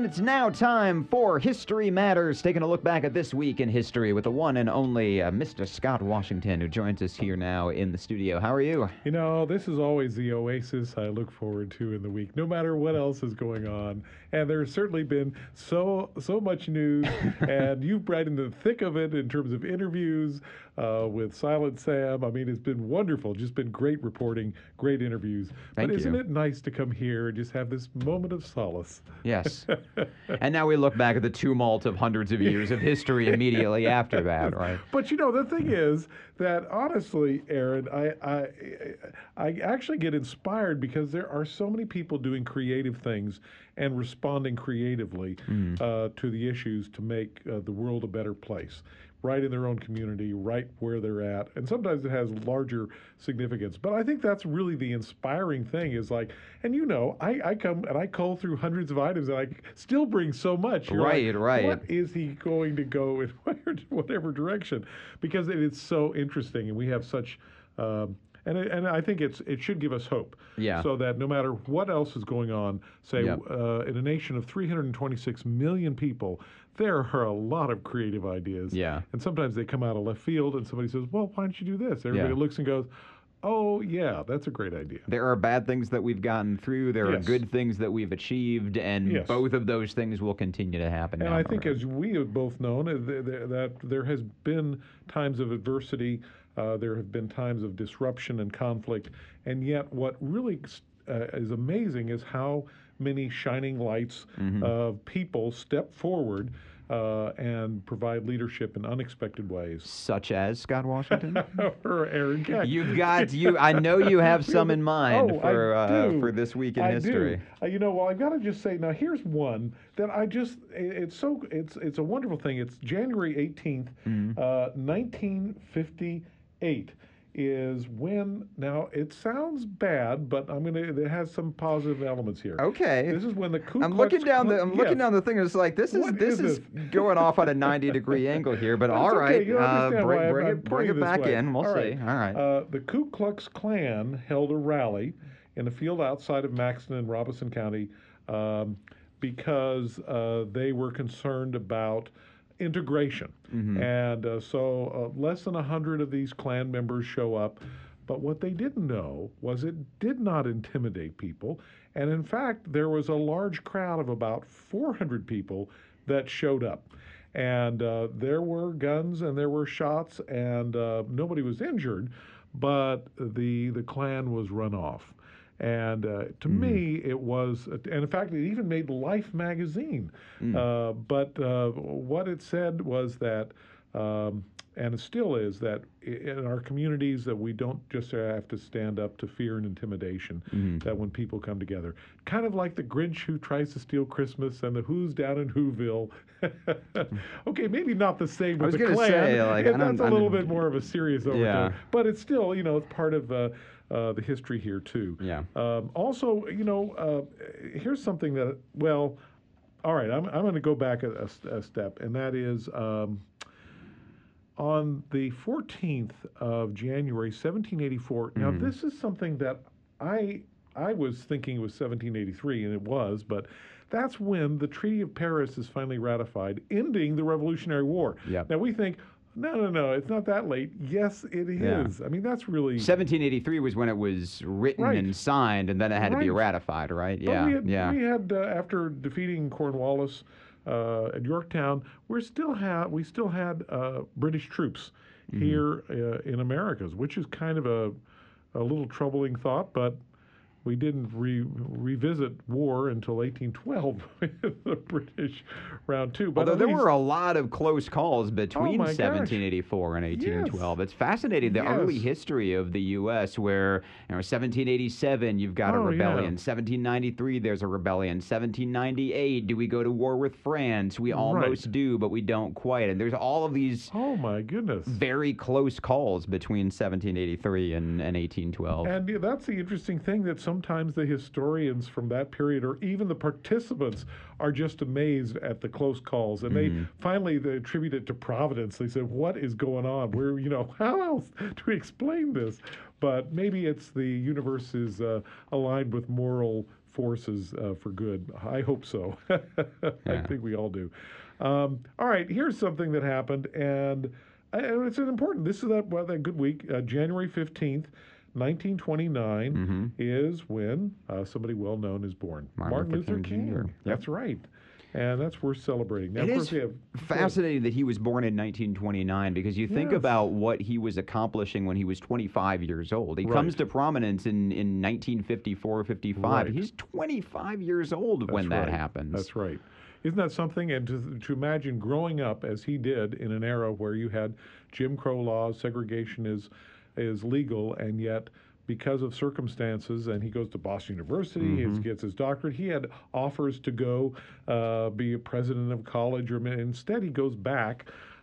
it's now time for History Matters, taking a look back at this week in history with the one and only Mr. Scott Washington, who joins us here now in the studio. How are you? You know, this is always the oasis I look forward to in the week, no matter what else is going on. And there's certainly been so much news, and you've right in the thick of it in terms of interviews with Silent Sam. I mean, it's been wonderful, just been great reporting, great interviews. Thank but isn't you. it nice to come here and just have this moment of solace? Yes. And now we look back at the tumult of hundreds of years of history immediately after that, right? But you know, the thing is that honestly, Aaron, I actually get inspired because there are so many people doing creative things and responding creatively to the issues to make the world a better place, right in their own community, right where they're at. And sometimes it has larger significance. But I think that's really the inspiring thing is like, and you know, I come and I cull through hundreds of items and I still bring so much. You're Right, like, right. What is he going to go in whatever direction? Because it is so interesting and we have such... And I think it should give us hope. Yeah. So that no matter what else is going on, say Yep. in a nation of 326 million people, there are a lot of creative ideas. Yeah. And sometimes they come out of left field, and somebody says, "Well, why don't you do this?" Everybody Yeah. looks and goes, "Oh, yeah, that's a great idea." There are bad things that we've gotten through. There are Yes. good things that we've achieved, and Yes. both of those things will continue to happen. And down I the think, road. as we have both known, that there has been times of adversity, there have been times of disruption and conflict, and yet what really is amazing is how many shining lights of people step forward and provide leadership in unexpected ways. Such as Scott Washington. Or Aaron Keck. I know you have some in mind Oh, I do. for this week in I history. do. You know, well, I've got to just say now. Here's one that it's a wonderful thing. It's January 18th, 1958. Is when now it sounds bad, but it has some positive elements here. Okay. This is when the Ku I'm Klux looking down Klan- the looking yes. down the thing. It's like this What is is going off on a 90-degree angle here. But That's all okay. right, You understand why I'm bring putting it this back way. in. We'll All see. right. All right. The Ku Klux Klan held a rally in a field outside of Maxton in Robeson County because they were concerned about integration. And so less than 100 of these Klan members show up. But what they didn't know was it did not intimidate people. And in fact, there was a large crowd of about 400 people that showed up. And there were guns and there were shots and nobody was injured, but the Klan was run off. And to me, it was, and in fact, it even made Life magazine. But what it said was that, and it still is, that in our communities that we don't just have to stand up to fear and intimidation, that when people come together. Kind of like the Grinch who tries to steal Christmas and the Who's down in Whoville. Okay, maybe not the same with was the gonna Klan. say, like, That's a little bit more of a serious overtone. Yeah. But it's still, you know, it's part of the history here, too. Yeah. Also, you know, here's something that, well, all right, I'm going to go back a step, and that is on the 14th of January, 1784. Now, this is something that I was thinking it was 1783, and it was, but that's when the Treaty of Paris is finally ratified, ending the Revolutionary War. Yep. Now, we think, no, it's not that late. Yes, it is. I mean, that's really... 1783 was when it was written Right. and signed, and then it had to be Right. ratified, right? But Yeah. we had after defeating Cornwallis at Yorktown, we still had British troops here in Americas, which is kind of a little troubling thought, but we didn't revisit war until 1812 with the British round two. But Although at there least- were a lot of close calls between my gosh. 1784 and 1812. It's fascinating, the Yes. early history of the U.S., where 1787 you've got a Oh, yeah. rebellion, 1793 there's a rebellion, 1798 do we go to war with France? We almost do, but we don't quite. And there's all of these Oh my goodness. very close calls between 1783 and 1812. And that's the interesting thing, that sometimes the historians from that period, or even the participants, are just amazed at the close calls. And they attribute it to Providence. They said, what is going on? How else do we explain this? But maybe it's the universe is aligned with moral forces for good. I hope so. I Yeah. think we all do. All right, here's something that happened, and it's an important. This is that good week, January 15th. 1929 Mm-hmm. is when somebody well known is born. Martin Luther King Jr. Yep. That's right. And that's worth celebrating. Now, It of is course, we have fascinating that he was born in 1929 because you think Yes. about what he was accomplishing when he was 25 years old. He comes Right. to prominence in 1954, 55. Right. He's 25 years old when That's that right. happens. That's right. Isn't that something? And to imagine growing up as he did in an era where you had Jim Crow laws, segregation is legal, and yet because of circumstances, and he goes to Boston University, he gets his doctorate. He had offers to go be a president of college, or instead he goes back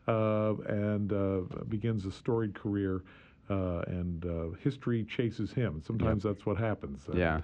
and begins a storied career. And history chases him. Sometimes that's what happens. Yeah.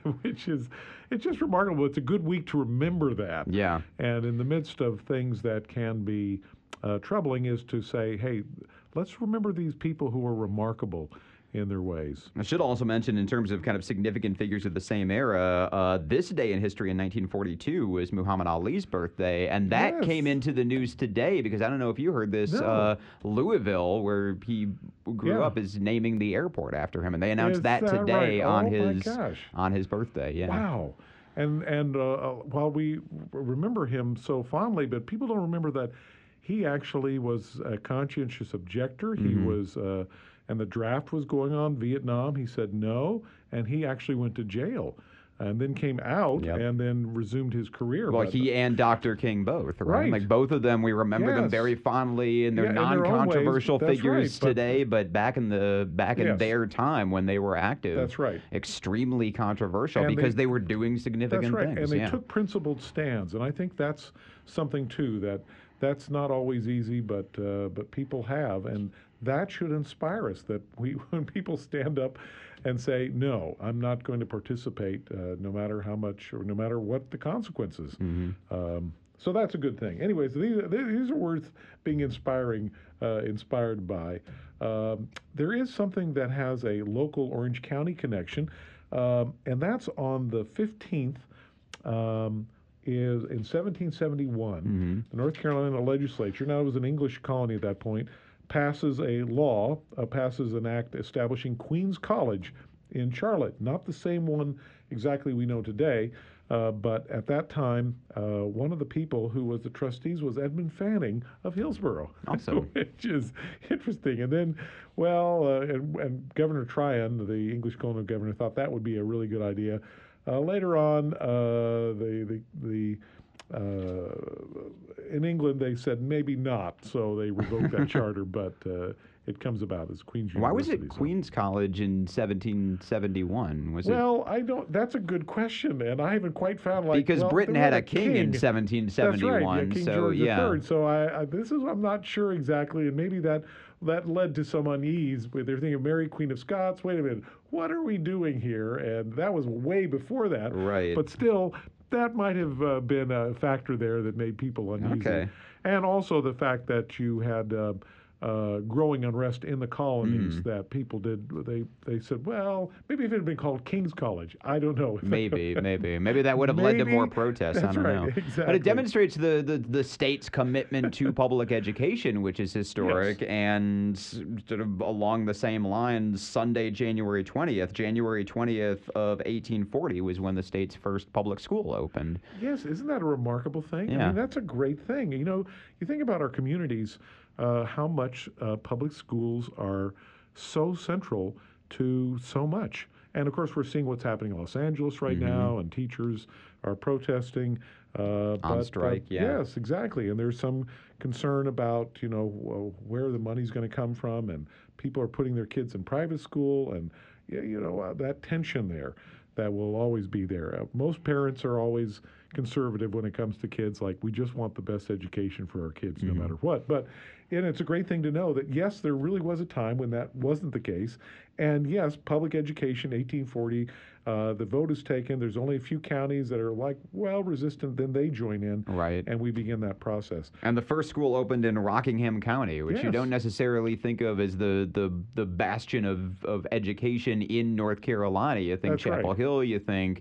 It's just remarkable. It's a good week to remember that. Yeah. And in the midst of things that can be troubling is to say, hey, let's remember these people who are remarkable in their ways. I should also mention, in terms of kind of significant figures of the same era, this day in history in 1942 was Muhammad Ali's birthday, and that Yes. came into the news today because I don't know if you heard this. No. Louisville, where he grew Yeah. up, is naming the airport after him, and they announced Is that that today right? on Oh, my his gosh. on his birthday. Yeah. Wow. And while we remember him so fondly, but people don't remember that he actually was a conscientious objector. He was, and the draft was going on, Vietnam. He said no, and he actually went to jail and then came out Yep. and then resumed his career. Well, But- he and Dr. King both, right? Right. Like both of them, we remember them Yes. very fondly, and they're Yeah, in their own ways, non-controversial that's figures right, but- today. But back in Yes. their time when they were active, That's right. extremely controversial And because they- they were doing significant That's right, things. and they yeah. took principled stands, and I think that's something too that's not always easy, but people have, and that should inspire us. That when people stand up and say, "No, I'm not going to participate, no matter how much or no matter what the consequences." So that's a good thing. Anyways, these are worth being inspired by. There is something that has a local Orange County connection, and that's on the 15th. Is in 1771, the North Carolina legislature, now it was an English colony at that point, passes a law, passes an act establishing Queens College in Charlotte. Not the same one exactly we know today, but at that time, one of the people who was the trustees was Edmund Fanning of Hillsborough, Awesome. which is interesting. And then, and Governor Tryon, the English colonial governor, thought that would be a really good idea. Later on, in England, they said maybe not, so they revoked that charter. But it comes about as Queen's University. Why was it so- Queens College in 1771? Was it Well, I don't. That's a good question, and I haven't quite found because Britain there had was a king in That's 1771? right, yeah, King so George yeah. III. So I'm not sure exactly, and maybe that led to some unease. But they're thinking Mary Queen of Scots. Wait a minute, what are we doing here? And that was way before that. Right. But still, that might have been a factor there that made people uneasy. Okay. And also the fact that you had growing unrest in the colonies that people did. They said, well, maybe if it had been called King's College, I don't know. Maybe that would have led to more Maybe. protests. That's I don't right, know. But exactly. it demonstrates the state's commitment to public education, which is historic, and sort of along the same lines. Sunday, January 20th of 1840 was when the state's first public school opened. Yes, isn't that a remarkable thing? I Yeah. mean, that's a great thing. You know, you think about our communities, how much public schools are so central to so much. And of course, we're seeing what's happening in Los Angeles right now, and teachers are protesting. On strike, yeah. Yes, exactly. And there's some concern about, where the money's going to come from, and people are putting their kids in private school, and, that tension there that will always be there. Most parents are always conservative when it comes to kids, like we just want the best education for our kids no matter what. And it's a great thing to know that, yes, there really was a time when that wasn't the case. And yes, public education, 1840, the vote is taken. There's only a few counties that are resistant, then they join in. Right. And we begin that process. And the first school opened in Rockingham County, which you Yes. don't necessarily think of as the bastion of education in North Carolina. You think That's Chapel right. Hill, you think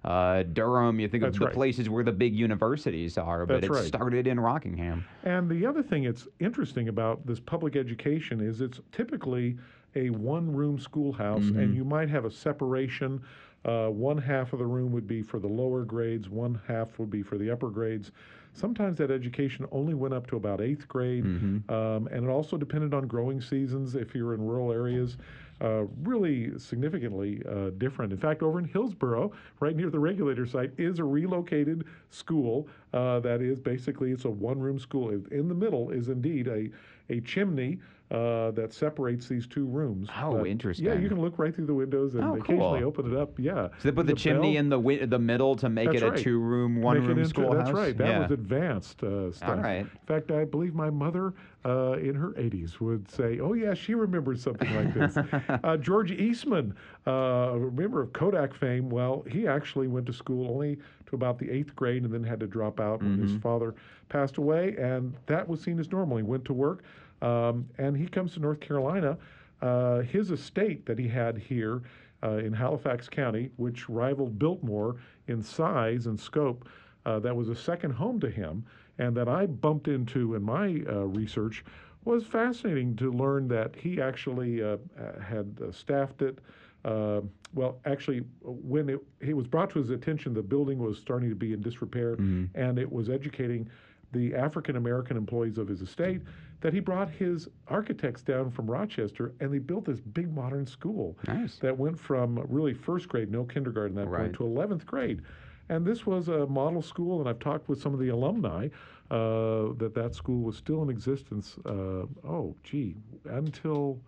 Durham, you think of That's the right. places where the big universities are, but That's it right. started in Rockingham. And the other thing that's interesting about this public education is it's typically a one-room schoolhouse, and you might have a separation. One half of the room would be for the lower grades, one half would be for the upper grades. Sometimes that education only went up to about 8th grade, and it also depended on growing seasons if you're in rural areas. Really significantly different. In fact, over in Hillsboro, right near the regulator site, is a relocated school that is basically, it's a one-room school. In the middle is indeed a chimney that separates these two rooms. Oh, interesting. Yeah, you can look right through the windows and Oh, occasionally cool. open it up. Yeah. So they put the There's a chimney bell. in the middle to make That's it a right. two-room, Make it one-room into- schoolhouse? That's right. That Yeah. was advanced stuff. All right. In fact, I believe my mother in her 80s would say, oh, yeah, she remembers something like this. George Eastman, a member of Kodak fame, well, he actually went to school only to about the 8th grade and then had to drop out when his father passed away, and that was seen as normal. He went to work, and he comes to North Carolina. His estate that he had here in Halifax County, which rivaled Biltmore in size and scope, that was a second home to him, and that I bumped into in my research, was fascinating to learn that he actually had staffed it. Well, actually, when it was brought to his attention, the building was starting to be in disrepair, and it was educating the African American employees of his estate, that he brought his architects down from Rochester, and they built this big modern school Nice. that went from really first grade, no kindergarten at that Right. point, to 11th grade. And this was a model school, and I've talked with some of the alumni that school was still in existence, until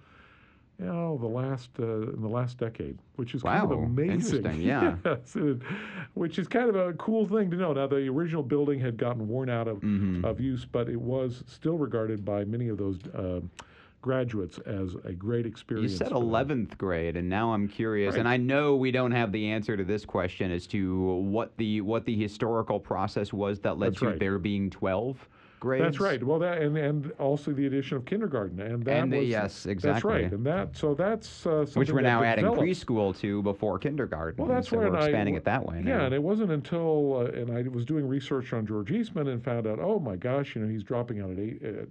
in the last decade, which is kind of Wow, amazing. interesting, yeah. Yes, which is kind of a cool thing to know. Now, the original building had gotten worn out of use, but it was still regarded by many of those graduates as a great You experience. said for them. 11th grade, and now I'm curious, and Right. I know we don't have the answer to this question as to what the historical process was that led That's to right. there being 12 grades. That's right. Well, that and also the addition of kindergarten, and that And was yes, That's exactly. right, and that's something Which we're that now adding developed. preschool to before kindergarten. Well, that's so right. we're expanding it that way now. Yeah, and it wasn't until and I was doing research on George Eastman and found out, oh my gosh, he's dropping out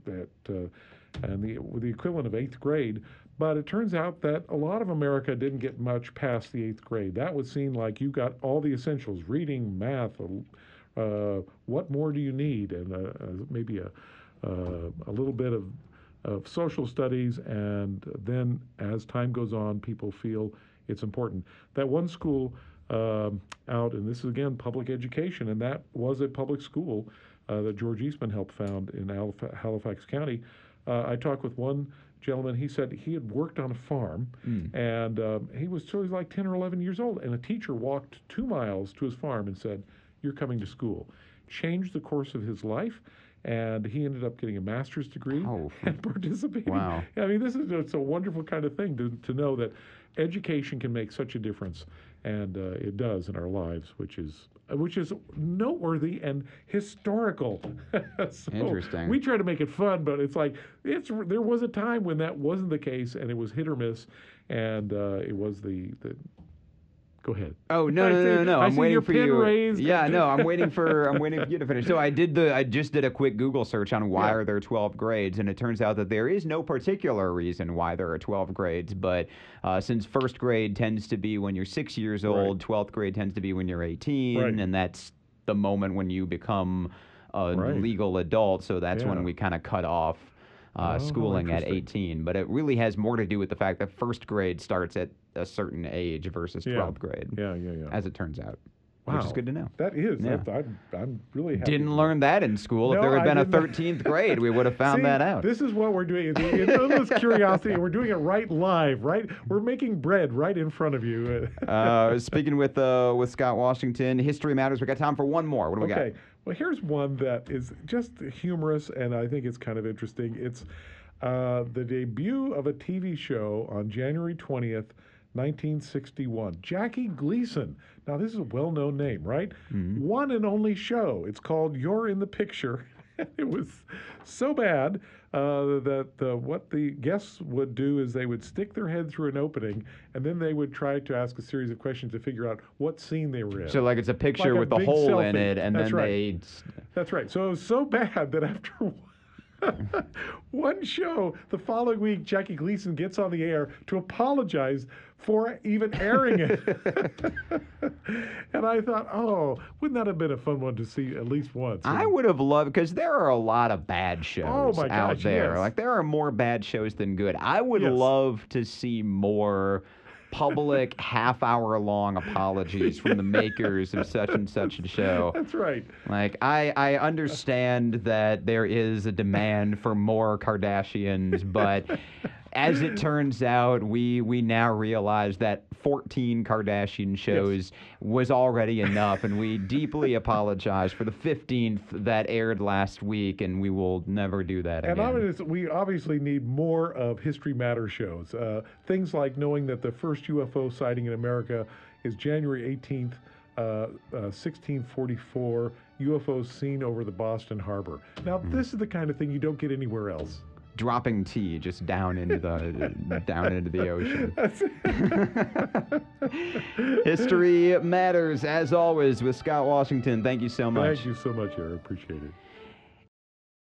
and the equivalent of 8th grade. But it turns out that a lot of America didn't get much past the 8th grade. That was seen like you got all the essentials: reading, math. What more do you need? And maybe a little bit of social studies, and then as time goes on, people feel it's important. That one school out, and this is again public education, and that was a public school that George Eastman helped found in Halifax County. I talked with one gentleman. He said he had worked on a farm, and he was like 10 or 11 years old, and a teacher walked 2 miles to his farm and said, "You're coming to school." Changed the course of his life, and he ended up getting a master's degree Oh. and participating. Wow. I mean, it's a wonderful kind of thing to know that education can make such a difference, and it does in our lives, which is noteworthy and historical. So Interesting. We try to make it fun, but it's like there was a time when that wasn't the case, and it was hit or miss, and it was the. Go ahead. Oh no! I I'm see waiting your for pen you. raised. Yeah, no, I'm waiting for you to finish. So I just did a quick Google search on why Yeah. are there 12 grades, and it turns out that there is no particular reason why there are 12 grades. But since first grade tends to be when you're 6 years old, 12th grade tends to be when you're 18, Right. and that's the moment when you become a Right. legal adult. So that's Yeah. when we kind of cut off schooling at interesting. 18. But it really has more to do with the fact that first grade starts at a certain age versus Yeah. 12th grade. Yeah. As it turns out, Wow. which is good to know. That is. Yeah. I'm really happy. Didn't learn that in school. No, If there had I been a did not. 13th grade, we would have found See, that out. This is what we're doing. It's endless curiosity. We're doing it right live, right? We're making bread right in front of you. Speaking with Scott Washington, History Matters. We got time for one more. What do we got? Okay. Well, here's one that is just humorous, and I think it's kind of interesting. It's the debut of a TV show on January 20th, 1961. Jackie Gleason. Now, this is a well-known name, right? One and only show. It's called You're in the Picture. It was so bad that what the guests would do is they would stick their head through an opening, and then they would try to ask a series of questions to figure out what scene they were in. So like it's a picture Like a with a big hole in selfie. it, and That's then right. That's right. So it was so bad that after one show, the following week, Jackie Gleason gets on the air to apologize for even airing it. And I thought, oh, wouldn't that have been a fun one to see at least once? I would have loved, because there are a lot of bad shows Oh, my out gosh, there. yes. Like there are more bad shows than good. I would Yes. love to see more public half-hour-long apologies from the makers of such and such a show. That's right. Like, I understand that there is a demand for more Kardashians, but as it turns out, we now realize that 14 Kardashian shows was already enough, and we deeply apologize for the 15th that aired last week, and we will never do that And again. we obviously need more of History Matters shows. Things like knowing that the first UFO sighting in America is January 18th, 1644, UFOs seen over the Boston Harbor. Now, this is the kind of thing you don't get anywhere else. Dropping tea just down into the ocean. History Matters, as always, with Scott Washington. Thank you so much. Thank you so much, Eric. Appreciate it.